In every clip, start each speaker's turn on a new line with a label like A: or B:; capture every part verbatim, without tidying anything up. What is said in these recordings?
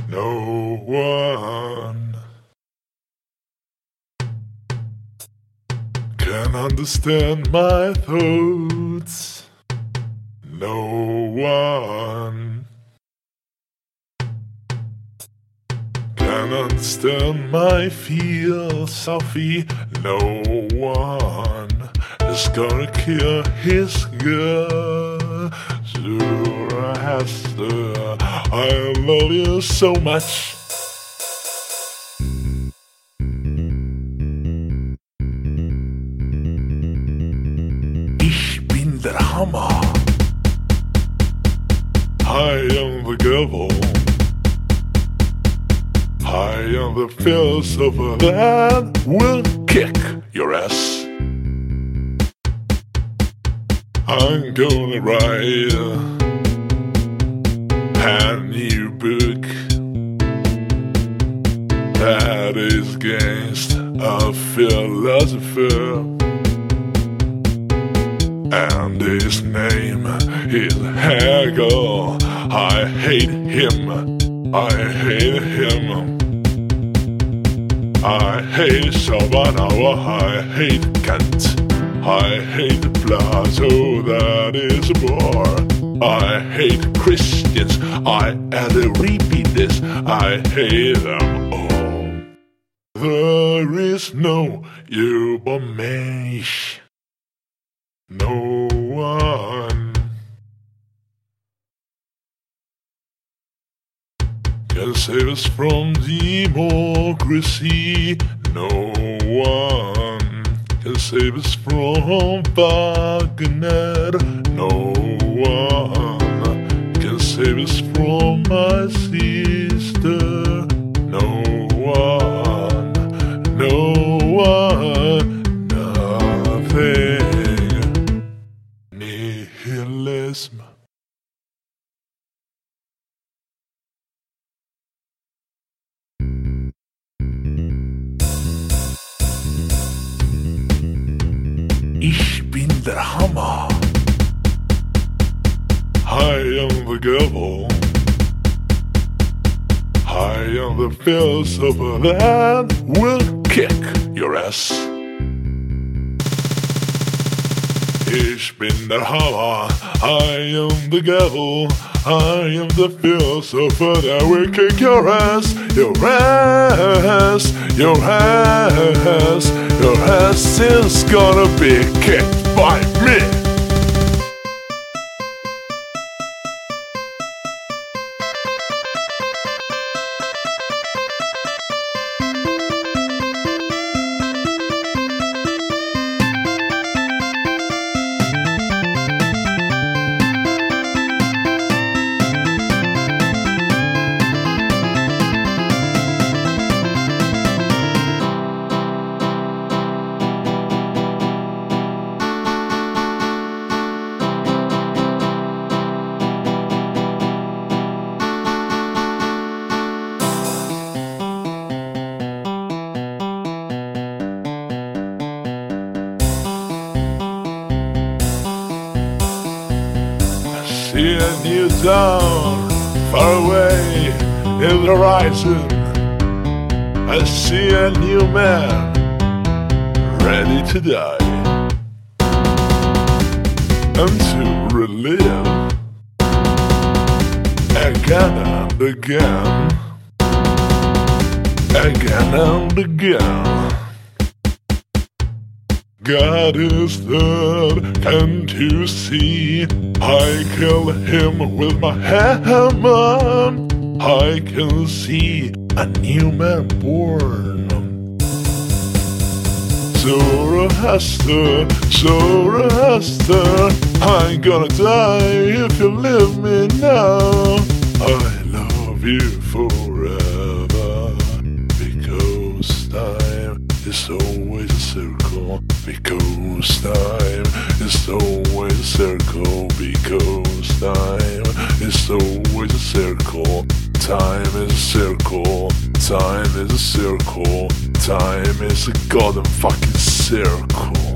A: No one can understand my thoughts. No one can understand my philosophy. No one is gonna kill his girl. Zoroaster, I love you so much. Ich bin der Hammer. I am the devil. I am the philosopher that will kick your ass. I'm gonna write a new book that is against a philosopher, and his name is Hegel. I hate him. I hate him. I hate Schopenhauer. I hate Kant. I hate Plato, that is a bore. I hate Christians. I had to repeat this. I hate them all. There is no Übermensch. No one can save us from democracy. No one can save us from Wagner. No one can save us from my sister. No one, no one, nothing. Nihilism. Ich bin der Hammer. I am the devil. I am the philosopher that will kick your ass. Ich bin der Hammer. I am the devil. I am the philosopher that will kick your ass. Your ass. Your ass. Your ass is gonna be kicked by me. See a new dawn far away in the horizon. I see a new man ready to die and to relive again and again, again and again. God is dead, can't you see? I kill him with my hammer. I can see a new man born. Zoroaster, Zoroaster, I'm gonna die if you leave me now. I love you forever, because time is always a circle. Because time is always a circle. Because time is always a circle. Time is a circle. Time is a circle. Time is a goddamn fucking circle.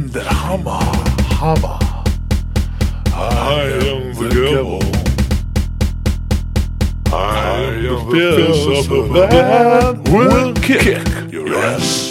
A: am the hammer, hammer. I am the devil. I am the fierce of the bad will kick your ass.